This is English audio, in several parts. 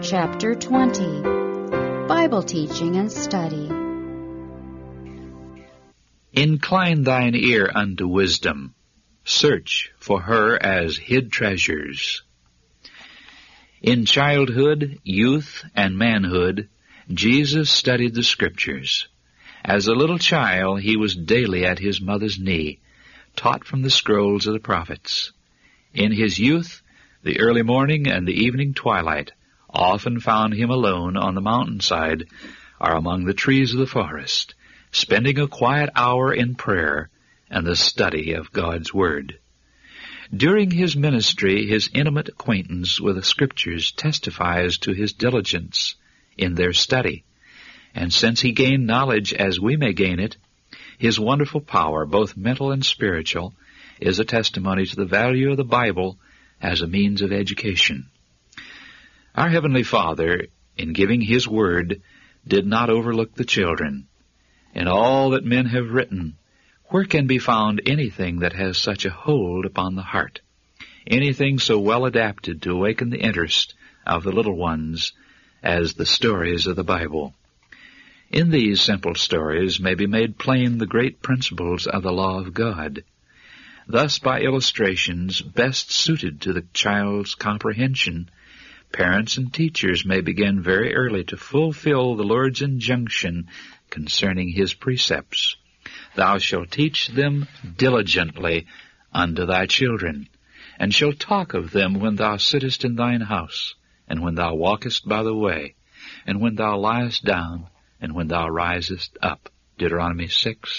Chapter 20. Bible Teaching and Study. Incline thine ear unto wisdom. Search for her as hid treasures. In childhood, youth, and manhood, Jesus studied the Scriptures. As a little child, he was daily at his mother's knee, taught from the scrolls of the prophets. In his youth, the early morning and the evening twilight often found him alone on the mountainside or among the trees of the forest, spending a quiet hour in prayer and the study of God's Word. During his ministry, his intimate acquaintance with the Scriptures testifies to his diligence in their study. And since he gained knowledge as we may gain it, his wonderful power, both mental and spiritual, is a testimony to the value of the Bible as a means of education. Our Heavenly Father, in giving His Word, did not overlook the children. In all that men have written, where can be found anything that has such a hold upon the heart, anything so well adapted to awaken the interest of the little ones as the stories of the Bible? In these simple stories may be made plain the great principles of the law of God. Thus, by illustrations best suited to the child's comprehension, parents and teachers may begin very early to fulfill the Lord's injunction concerning His precepts. Thou shalt teach them diligently unto thy children, and shalt talk of them when thou sittest in thine house, and when thou walkest by the way, and when thou liest down, and when thou risest up. Deuteronomy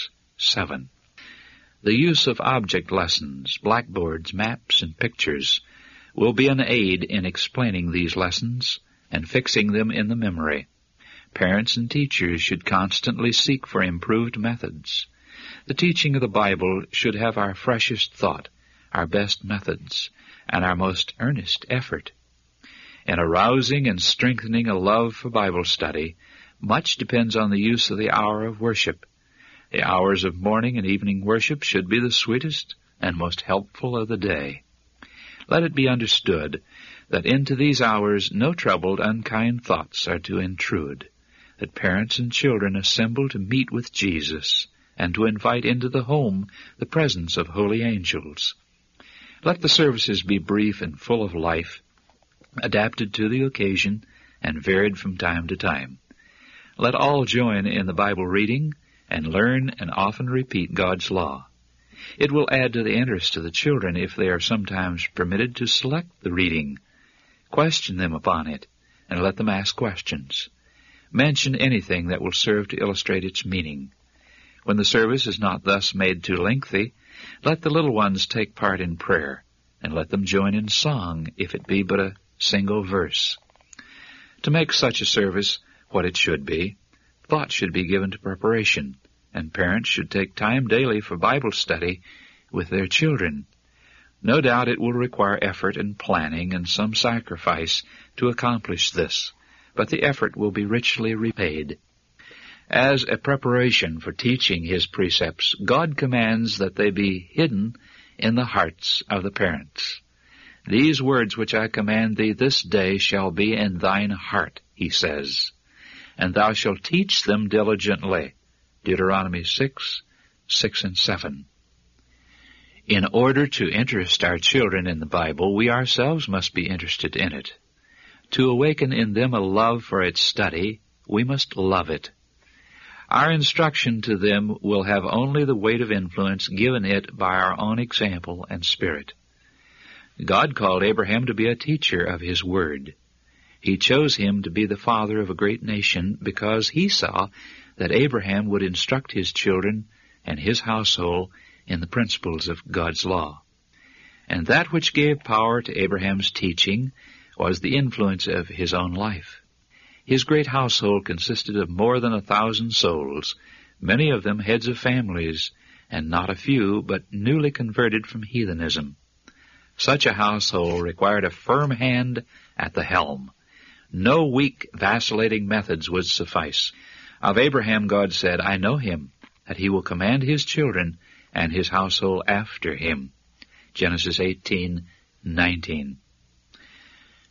6:7. The use of object lessons, blackboards, maps, and pictures will be an aid in explaining these lessons and fixing them in the memory. Parents and teachers should constantly seek for improved methods. The teaching of the Bible should have our freshest thought, our best methods, and our most earnest effort. In arousing and strengthening a love for Bible study, much depends on the use of the hour of worship. The hours of morning and evening worship should be the sweetest and most helpful of the day. Let it be understood that into these hours no troubled, unkind thoughts are to intrude, that parents and children assemble to meet with Jesus and to invite into the home the presence of holy angels. Let the services be brief and full of life, adapted to the occasion and varied from time to time. Let all join in the Bible reading and learn and often repeat God's law. It will add to the interest of the children if they are sometimes permitted to select the reading. Question them upon it, and let them ask questions. Mention anything that will serve to illustrate its meaning. When the service is not thus made too lengthy, let the little ones take part in prayer, and let them join in song, if it be but a single verse. To make such a service what it should be, thought should be given to preparation, and parents should take time daily for Bible study with their children. No doubt it will require effort and planning and some sacrifice to accomplish this, but the effort will be richly repaid. As a preparation for teaching His precepts, God commands that they be hidden in the hearts of the parents. These words which I command thee this day shall be in thine heart, He says, and thou shalt teach them diligently. Deuteronomy 6:6 and 7. In order to interest our children in the Bible, we ourselves must be interested in it. To awaken in them a love for its study, we must love it. Our instruction to them will have only the weight of influence given it by our own example and spirit. God called Abraham to be a teacher of His Word. He chose him to be the father of a great nation because He saw that Abraham would instruct his children and his household in the principles of God's law. And that which gave power to Abraham's teaching was the influence of his own life. His great household consisted of more than 1,000 souls, many of them heads of families, and not a few but newly converted from heathenism. Such a household required a firm hand at the helm. No weak, vacillating methods would suffice. Of Abraham God said, I know him, that he will command his children and his household after him. Genesis 18:19.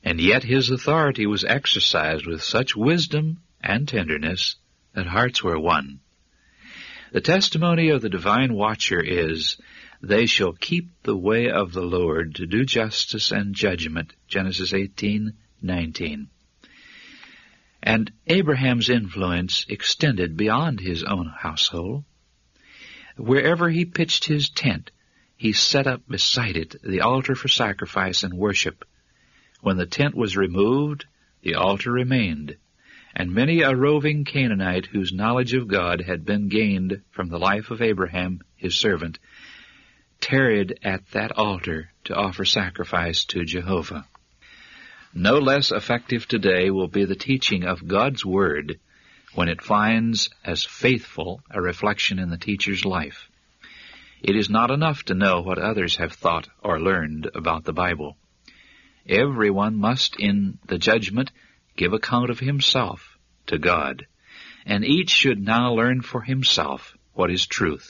and yet his authority was exercised with such wisdom and tenderness that hearts were won. The testimony of the divine watcher is, "They shall keep the way of the Lord to do justice and judgment," Genesis 18:19. And Abraham's influence extended beyond his own household. Wherever he pitched his tent, he set up beside it the altar for sacrifice and worship. When the tent was removed, the altar remained, and many a roving Canaanite whose knowledge of God had been gained from the life of Abraham, his servant, tarried at that altar to offer sacrifice to Jehovah. No less effective today will be the teaching of God's Word when it finds as faithful a reflection in the teacher's life. It is not enough to know what others have thought or learned about the Bible. Everyone must, in the judgment, give account of himself to God, and each should now learn for himself what is truth.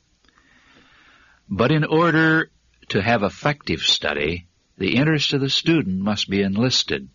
But in order to have effective study, the interest of the student must be enlisted,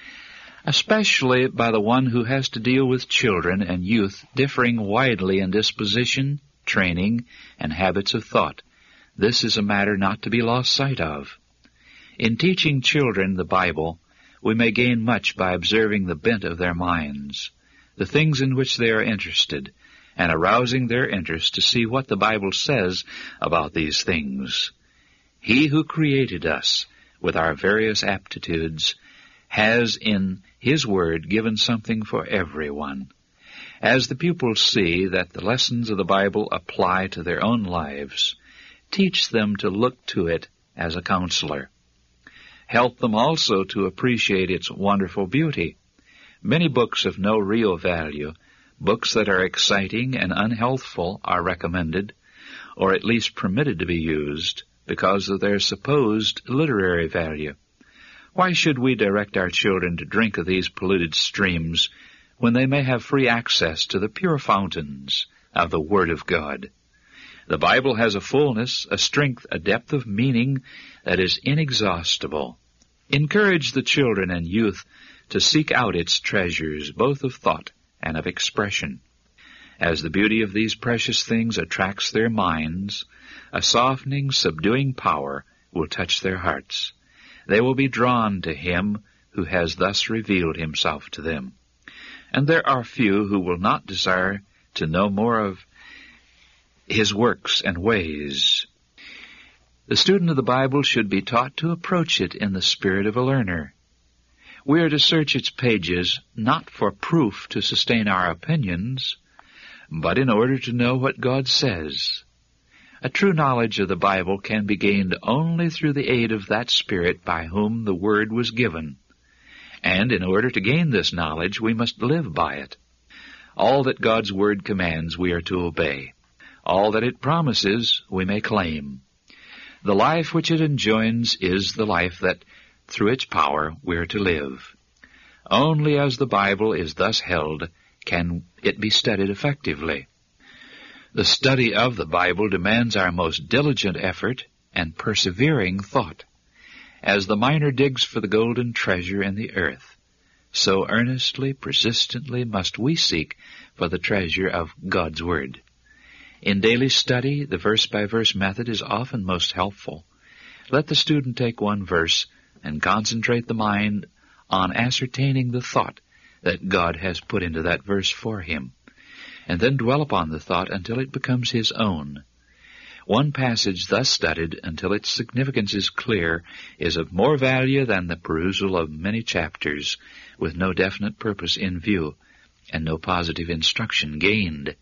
especially by the one who has to deal with children and youth differing widely in disposition, training, and habits of thought. This is a matter not to be lost sight of. In teaching children the Bible, we may gain much by observing the bent of their minds, the things in which they are interested, and arousing their interest to see what the Bible says about these things. He who created us with our various aptitudes has in His Word given something for everyone. As the pupils see that the lessons of the Bible apply to their own lives, teach them to look to it as a counselor. Help them also to appreciate its wonderful beauty. Many books of no real value, books that are exciting and unhealthful, are recommended, or at least permitted to be used, because of their supposed literary value. Why should we direct our children to drink of these polluted streams when they may have free access to the pure fountains of the Word of God? The Bible has a fullness, a strength, a depth of meaning that is inexhaustible. Encourage the children and youth to seek out its treasures, both of thought and of expression. As the beauty of these precious things attracts their minds, a softening, subduing power will touch their hearts. They will be drawn to Him who has thus revealed Himself to them. And there are few who will not desire to know more of His works and ways. The student of the Bible should be taught to approach it in the spirit of a learner. We are to search its pages not for proof to sustain our opinions, but in order to know what God says. A true knowledge of the Bible can be gained only through the aid of that Spirit by whom the Word was given. And in order to gain this knowledge, we must live by it. All that God's Word commands we are to obey. All that it promises we may claim. The life which it enjoins is the life that, through its power, we are to live. Only as the Bible is thus held can it be studied effectively. The study of the Bible demands our most diligent effort and persevering thought. As the miner digs for the golden treasure in the earth, so earnestly, persistently must we seek for the treasure of God's Word. In daily study, the verse-by-verse method is often most helpful. Let the student take one verse and concentrate the mind on ascertaining the thought that God has put into that verse for him, and then dwell upon the thought until it becomes his own. One passage thus studied until its significance is clear is of more value than the perusal of many chapters with no definite purpose in view and no positive instruction gained.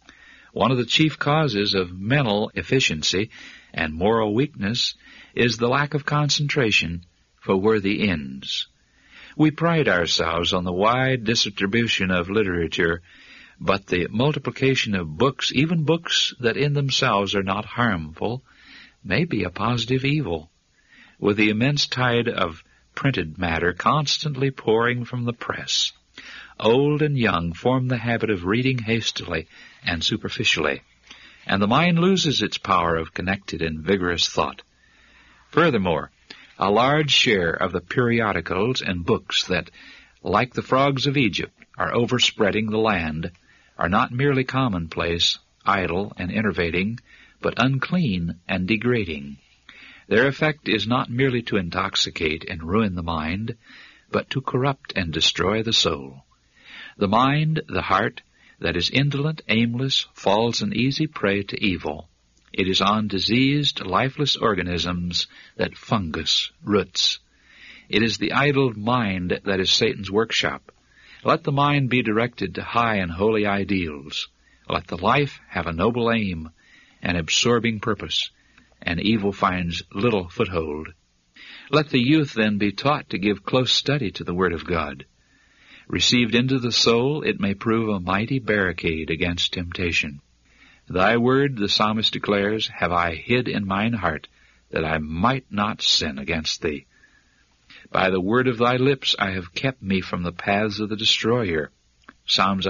One of the chief causes of mental efficiency and moral weakness is the lack of concentration for worthy ends. We pride ourselves on the wide distribution of literature, but the multiplication of books, even books that in themselves are not harmful, may be a positive evil. With the immense tide of printed matter constantly pouring from the press, old and young form the habit of reading hastily and superficially, and the mind loses its power of connected and vigorous thought. Furthermore, A large share of the periodicals and books that, like the frogs of Egypt, are overspreading the land, are not merely commonplace, idle, and enervating, but unclean and degrading. Their effect is not merely to intoxicate and ruin the mind, but to corrupt and destroy the soul. The mind, the heart, that is indolent, aimless, falls an easy prey to evil. It is on diseased, lifeless organisms that fungus roots. It is the idle mind that is Satan's workshop. Let the mind be directed to high and holy ideals. Let the life have a noble aim, an absorbing purpose, and evil finds little foothold. Let the youth then be taught to give close study to the Word of God. Received into the soul, it may prove a mighty barricade against temptation. Thy word, the psalmist declares, have I hid in mine heart, that I might not sin against thee. By the word of thy lips I have kept me from the paths of the destroyer. Psalms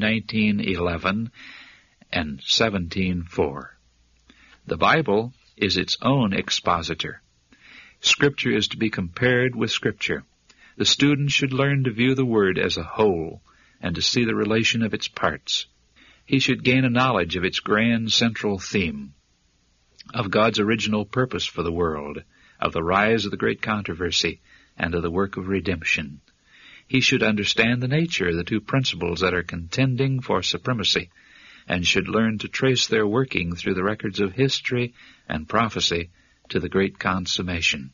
119:11 and 17:4. The Bible is its own expositor. Scripture is to be compared with Scripture. The student should learn to view the Word as a whole and to see the relation of its parts. He should gain a knowledge of its grand central theme, of God's original purpose for the world, of the rise of the great controversy, and of the work of redemption. He should understand the nature of the two principles that are contending for supremacy, and should learn to trace their working through the records of history and prophecy to the great consummation.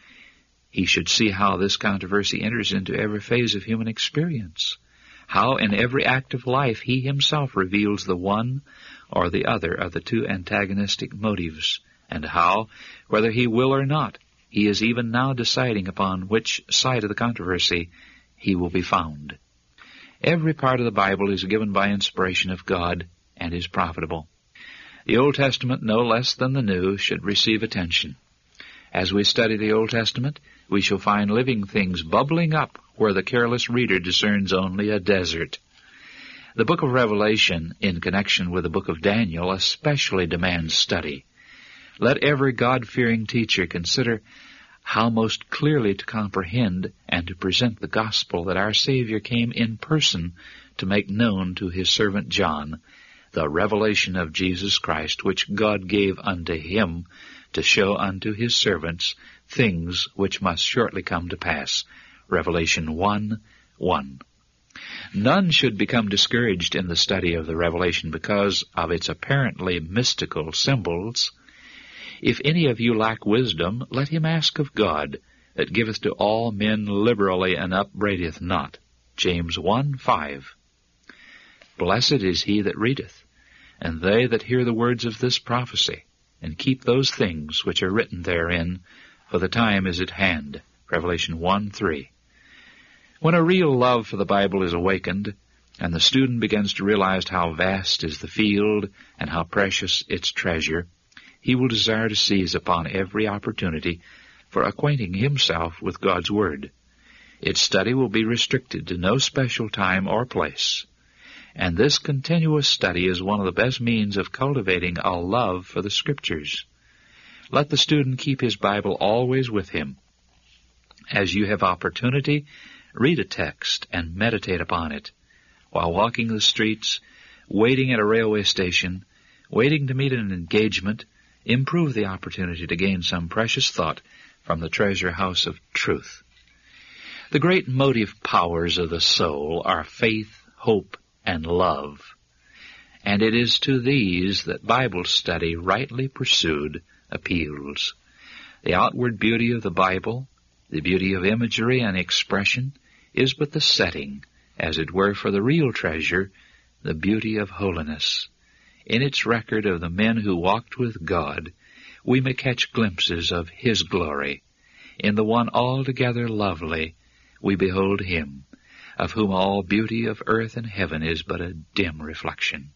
He should see how this controversy enters into every phase of human experience, how in every act of life he himself reveals the one or the other of the two antagonistic motives, and how, whether he will or not, he is even now deciding upon which side of the controversy he will be found. Every part of the Bible is given by inspiration of God and is profitable. The Old Testament, no less than the New, should receive attention. As we study the Old Testament, we shall find living things bubbling up where the careless reader discerns only a desert. The book of Revelation, in connection with the book of Daniel, especially demands study. Let every God-fearing teacher consider how most clearly to comprehend and to present the gospel that our Savior came in person to make known to his servant John, the revelation of Jesus Christ, which God gave unto him to show unto his servants things which must shortly come to pass. Revelation 1:1. None should become discouraged in the study of the Revelation because of its apparently mystical symbols. If any of you lack wisdom, let him ask of God, that giveth to all men liberally and upbraideth not. James 1:5. Blessed is he that readeth, and they that hear the words of this prophecy, and keep those things which are written therein, for the time is at hand. Revelation 1:3. When a real love for the Bible is awakened, and the student begins to realize how vast is the field and how precious its treasure, he will desire to seize upon every opportunity for acquainting himself with God's Word. Its study will be restricted to no special time or place, and this continuous study is one of the best means of cultivating a love for the Scriptures. Let the student keep his Bible always with him. As you have opportunity, read a text and meditate upon it. While walking the streets, waiting at a railway station, waiting to meet an engagement, improve the opportunity to gain some precious thought from the treasure house of truth. The great motive powers of the soul are faith, hope, and love, and it is to these that Bible study, rightly pursued, appeals. The outward beauty of the Bible, the beauty of imagery and expression, is but the setting, as it were, for the real treasure, the beauty of holiness. In its record of the men who walked with God, we may catch glimpses of His glory. In the one altogether lovely, we behold Him, of whom all beauty of earth and heaven is but a dim reflection.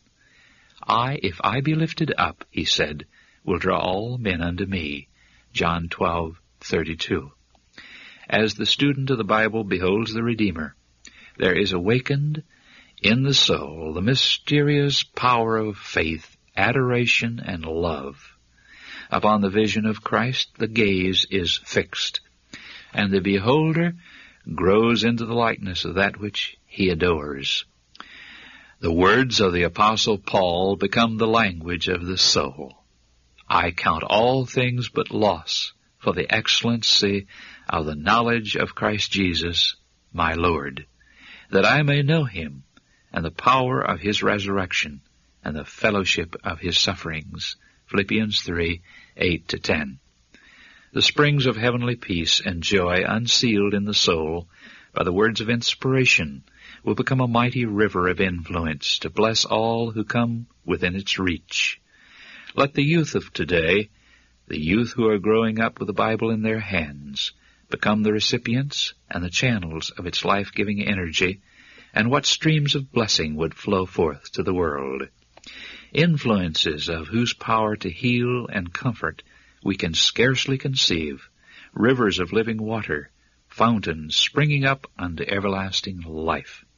If I be lifted up, he said, will draw all men unto me. John 12:32. As the student of the Bible beholds the Redeemer, there is awakened in the soul the mysterious power of faith, adoration, and love. Upon the vision of Christ the gaze is fixed, and the beholder grows into the likeness of that which he adores. The words of the Apostle Paul become the language of the soul. I count all things but loss for the excellency of the knowledge of Christ Jesus, my Lord, that I may know him, and the power of his resurrection, and the fellowship of his sufferings. Philippians 3, 8-10. The springs of heavenly peace and joy unsealed in the soul by the words of inspiration will become a mighty river of influence to bless all who come within its reach. Let the youth of today, the youth who are growing up with the Bible in their hands, become the recipients and the channels of its life-giving energy, and what streams of blessing would flow forth to the world. Influences of whose power to heal and comfort we can scarcely conceive, rivers of living water, fountains springing up unto everlasting life.